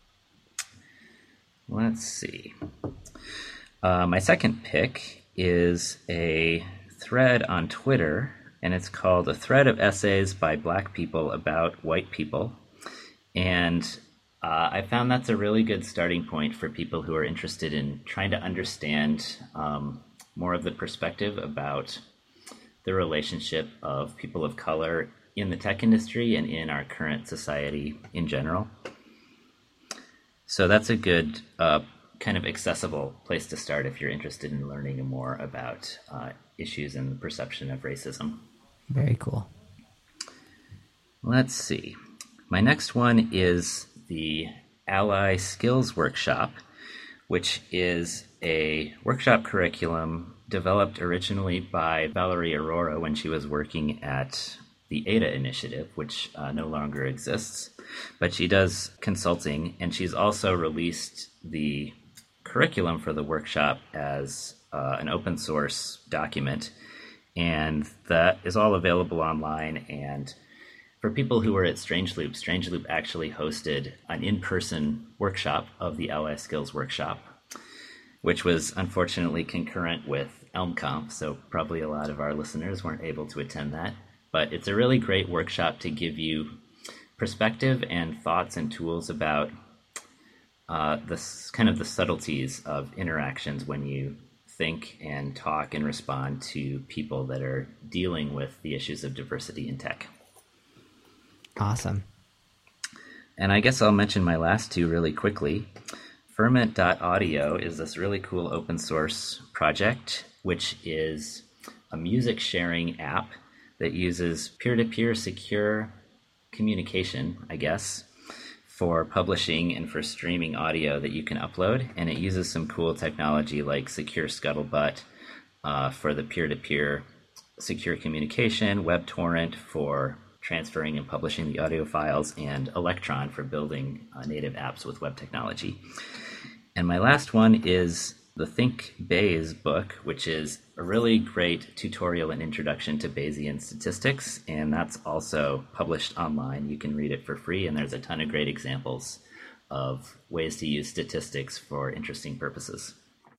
Speaker 3: Let's see. My second pick is a thread on Twitter, and it's called A Thread of Essays by Black People About White People. And I found that's a really good starting point for people who are interested in trying to understand more of the perspective about the relationship of people of color in the tech industry and in our current society in general. So that's a good kind of accessible place to start if you're interested in learning more about issues and the perception of racism.
Speaker 1: Very cool.
Speaker 3: Let's see. My next one is the Ally Skills Workshop, which is a workshop curriculum developed originally by Valerie Aurora when she was working at the ADA initiative, which no longer exists. But she does consulting, and she's also released the curriculum for the workshop as an open source document. And that is all available online. And for people who were at Strangeloop actually hosted an in-person workshop of the Ally Skills Workshop, which was unfortunately concurrent with ElmConf, so probably a lot of our listeners weren't able to attend that. But it's a really great workshop to give you perspective and thoughts and tools about the subtleties of interactions when you think and talk and respond to people that are dealing with the issues of diversity in tech.
Speaker 1: Awesome.
Speaker 3: And I guess I'll mention my last 2 really quickly. Ferment.audio is this really cool open source project, which is a music sharing app that uses peer-to-peer secure communication, I guess, for publishing and for streaming audio that you can upload. And it uses some cool technology like Secure Scuttlebutt for the peer-to-peer secure communication, WebTorrent for transferring and publishing the audio files, and Electron for building native apps with web technology. And my last one is the Think Bayes book, which is a really great tutorial and introduction to Bayesian statistics, and that's also published online. You can read it for free, and there's a ton of great examples of ways to use statistics for interesting purposes.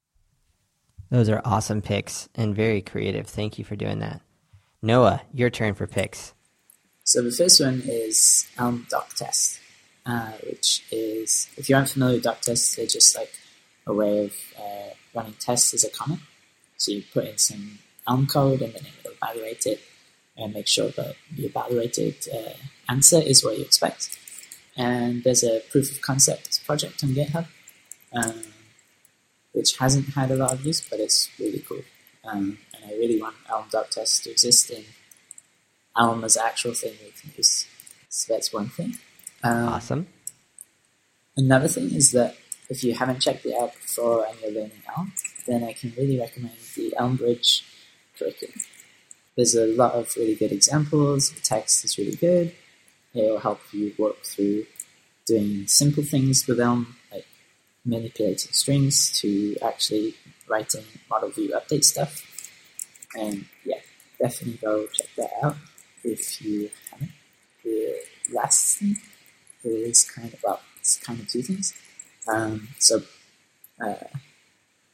Speaker 1: Those are awesome picks and very creative. Thank you for doing that. Noah, your turn for picks.
Speaker 2: So the first one is Elm Doc Test, which is, if you aren't familiar with doc tests, they're just like a way of running tests as a comment. So you put in some Elm code and then it will evaluate it and make sure that the evaluated answer is what you expect. And there's a proof of concept project on GitHub, which hasn't had a lot of use, but it's really cool. And I really want Elm Doc Test to exist in Elm as an actual thing we can use. So that's one thing.
Speaker 1: Awesome.
Speaker 2: Another thing is that if you haven't checked it out before and you're learning Elm, then I can really recommend the Elm Bridge curriculum. There's a lot of really good examples. The text is really good. It will help you work through doing simple things with Elm, like manipulating strings to actually writing model view update stuff. And yeah, definitely go check that out if you haven't. The last thing is kind of 2 things.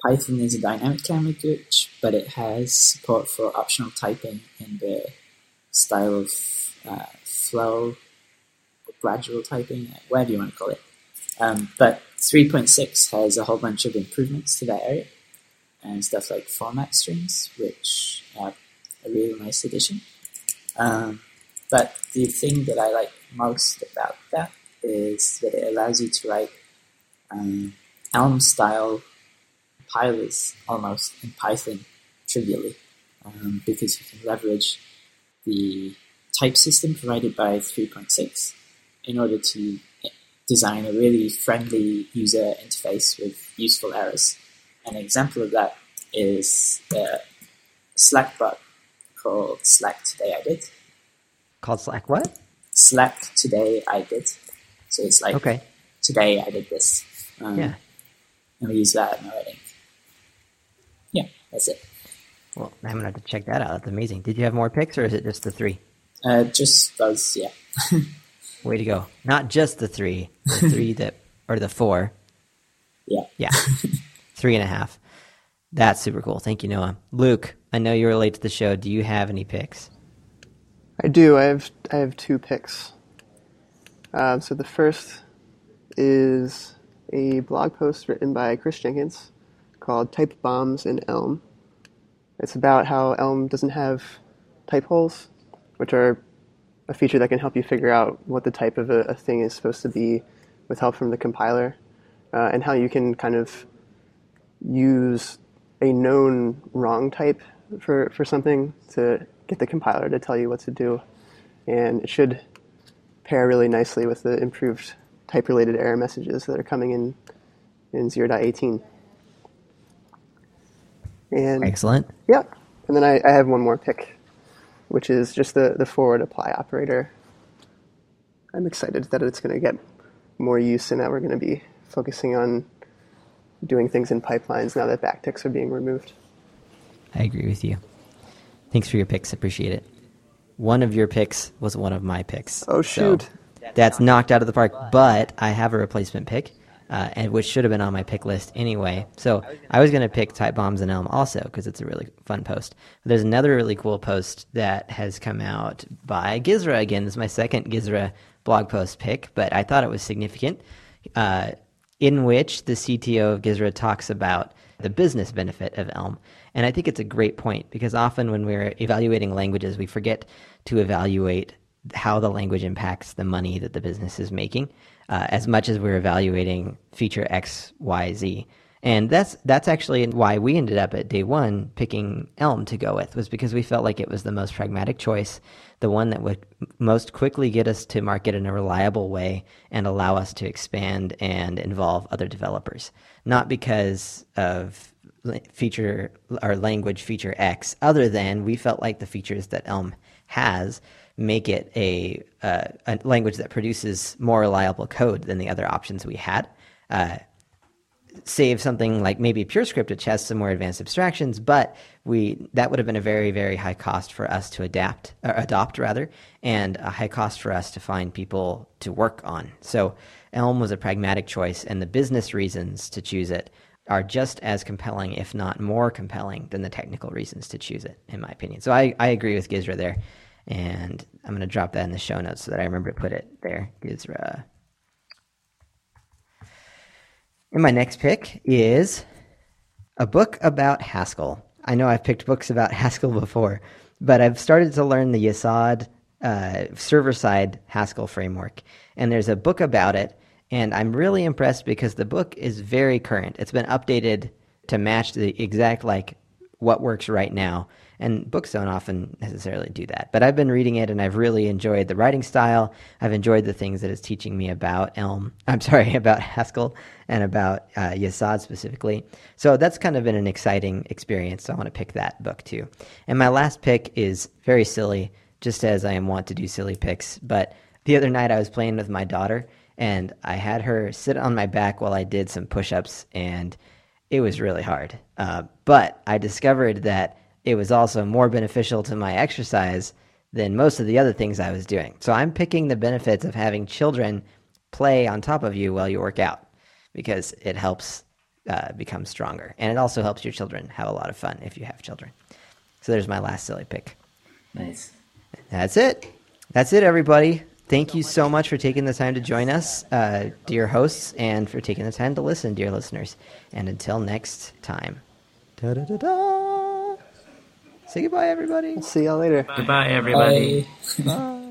Speaker 2: Python is a dynamic language, but it has support for optional typing in the style of flow, gradual typing, whatever you want to call it. But 3.6 has a whole bunch of improvements to that area, and stuff like format strings, which are a really nice addition. But the thing that I like most about that is that it allows you to write Elm-style compilers almost in Python trivially, because you can leverage the type system provided by 3.6 in order to design a really friendly user interface with useful errors. An example of that is a Slack bot called Slack Today I Did.
Speaker 1: Called Slack what?
Speaker 2: Slack Today I Did. So it's like,
Speaker 1: Okay.
Speaker 2: Today I did this.
Speaker 1: Yeah.
Speaker 2: And we use that in our writing. Yeah, that's it.
Speaker 1: Well, I'm going to have to check that out. That's amazing. Did you have more picks, or is it just the 3?
Speaker 2: Just those, yeah.
Speaker 1: Way to go. Not just the 3, the 3 that, or the 4.
Speaker 2: Yeah.
Speaker 1: Yeah. 3.5. That's super cool. Thank you, Noah. Luke, I know you were late to the show. Do you have any picks?
Speaker 4: I do. I have 2 picks. So the first is a blog post written by Chris Jenkins called Type Bombs in Elm. It's about how Elm doesn't have type holes, which are a feature that can help you figure out what the type of a thing is supposed to be with help from the compiler, and how you can kind of use a known wrong type for something to get the compiler to tell you what to do. And it should pair really nicely with the improved type-related error messages that are coming in 0.18. And
Speaker 1: Excellent.
Speaker 4: yeah, and then I have one more pick, which is just the forward apply operator. I'm excited that it's going to get more use, and that we're going to be focusing on doing things in pipelines now that backticks are being removed.
Speaker 1: I agree with you. Thanks for your picks. Appreciate it. One of your picks was one of my picks.
Speaker 4: Oh, shoot.
Speaker 1: So that's knocked out of the park, but I have a replacement pick, and which should have been on my pick list anyway. So I was going to pick Type Bombs in Elm also because it's a really fun post. But there's another really cool post that has come out by Gizra again. This is my second Gizra blog post pick, but I thought it was significant, in which the CTO of Gizra talks about the business benefit of Elm. And I think it's a great point because often when we're evaluating languages, we forget to evaluate how the language impacts the money that the business is making, as much as we're evaluating feature X, Y, Z. And that's actually why we ended up at day one picking Elm to go with, was because we felt like it was the most pragmatic choice, the one that would most quickly get us to market in a reliable way and allow us to expand and involve other developers. Not because of feature or language feature X, other than we felt like the features that Elm has make it a language that produces more reliable code than the other options we had. Save something like maybe PureScript, which has some more advanced abstractions, but that would have been a very, very high cost for us to adopt, and a high cost for us to find people to work on. So Elm was a pragmatic choice, and the business reasons to choose it are just as compelling, if not more compelling, than the technical reasons to choose it, in my opinion. So I agree with Gizra there, and I'm going to drop that in the show notes so that I remember to put it there, Gizra. And my next pick is a book about Haskell. I know I've picked books about Haskell before, but I've started to learn the Yesod server-side Haskell framework, and there's a book about it, and I'm really impressed because the book is very current. It's been updated to match the exact, what works right now, and books don't often necessarily do that. But I've been reading it, and I've really enjoyed the writing style. I've enjoyed the things that it's teaching me about about Haskell and about Yesod specifically. So that's kind of been an exciting experience. So I want to pick that book too. And my last pick is very silly, just as I am wont to do silly picks. But the other night I was playing with my daughter, and I had her sit on my back while I did some push-ups, and it was really hard. But I discovered that it was also more beneficial to my exercise than most of the other things I was doing. So I'm picking the benefits of having children play on top of you while you work out, because it helps become stronger. And it also helps your children have a lot of fun if you have children. So there's my last silly pick.
Speaker 3: Nice.
Speaker 1: That's it. That's it, everybody. Thank you so much for taking the time to join us, dear hosts, and for taking the time to listen, dear listeners. And until next time. Da-da-da-da. Say goodbye, everybody.
Speaker 4: See y'all later.
Speaker 3: Goodbye, everybody.
Speaker 2: Bye.
Speaker 1: Bye.